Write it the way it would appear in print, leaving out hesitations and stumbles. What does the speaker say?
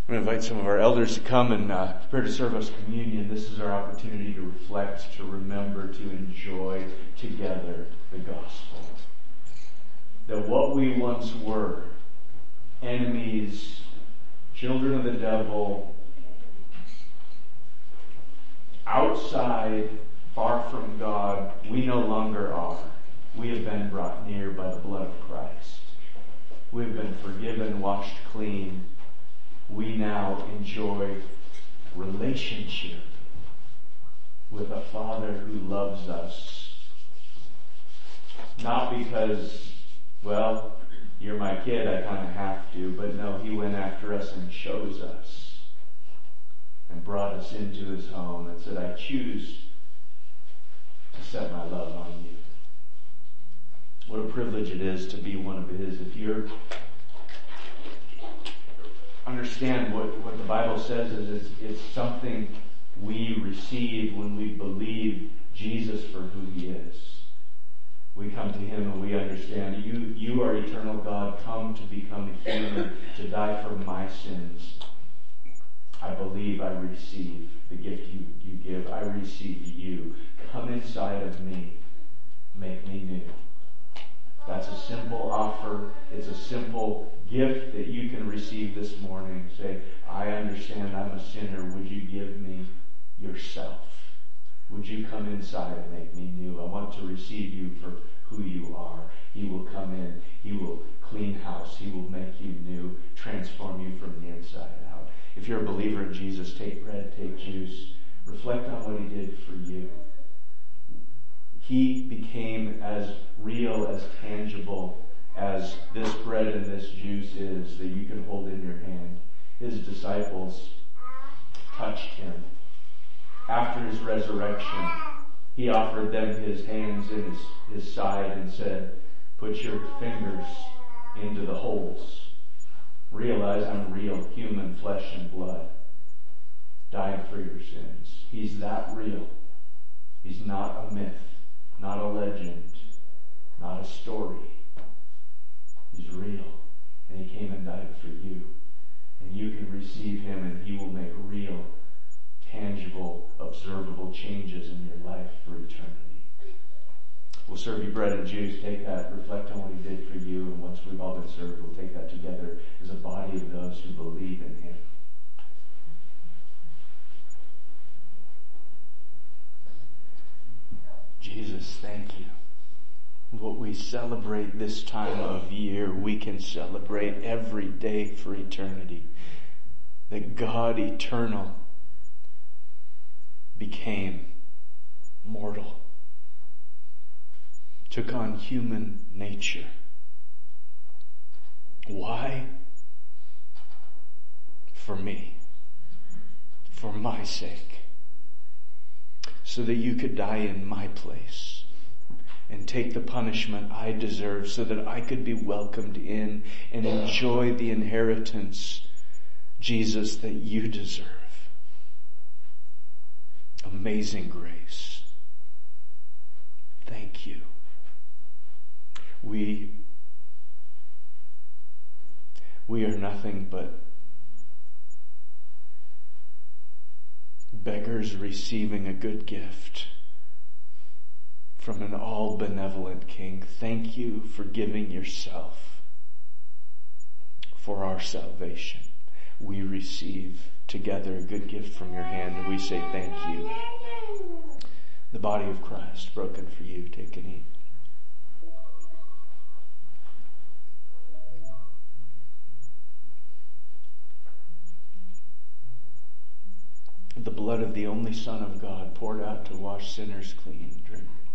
I'm going to invite some of our elders to come and prepare to serve us communion. This is our opportunity to reflect, to remember, to enjoy together the gospel. That what we once were, enemies, children of the devil, outside, far from God, we no longer are. We have been brought near by the blood of Christ. We have been forgiven, washed clean. We now enjoy relationship with a Father who loves us. Not because, well, you're my kid, I kind of have to, but no, He went after us and chose us and brought us into His home and said, I choose to set my love on you. What a privilege it is to be one of His. If you're understand what the Bible says is it's something we receive when we believe Jesus for who He is. We come to Him and we understand you are eternal God, come to become a human, to die for my sins. I believe, I receive the gift you give. I receive you. Come inside of me. Make me new. That's a simple offer. It's a simple gift that you can receive this morning. Say, I understand I'm a sinner. Would you give me yourself? Would you come inside and make me new? I want to receive you for who you are. He will come in. He will clean house. He will make you new, transform you from the inside out. If you're a believer in Jesus, take bread, take juice. Reflect on what He did for you. He became as real, as tangible as this bread and this juice is that you can hold in your hand. His disciples touched Him. After His resurrection, He offered them His hands in his side and said, put your fingers into the holes. Realize I'm real, human, flesh and blood. Died for your sins. He's that real. He's not a myth. Not a legend, not a story. He's real. And He came and died for you. And you can receive Him and He will make real, tangible, observable changes in your life for eternity. We'll serve you bread and juice. Take that, reflect on what He did for you, and once we've all been served, we'll take that together as a body of those who believe in Him. Jesus, thank you. What we celebrate this time of year, we can celebrate every day for eternity. That God eternal became mortal, took on human nature. Why? For me, for my sake. So that you could die in my place and take the punishment I deserve so that I could be welcomed in and enjoy the inheritance, Jesus, that you deserve. Amazing grace. Thank you. We are nothing but beggars receiving a good gift from an all-benevolent King. Thank you for giving yourself for our salvation. We receive together a good gift from your hand and we say thank you. The body of Christ broken for you. Take and eat. The blood of the only Son of God poured out to wash sinners clean. Drink.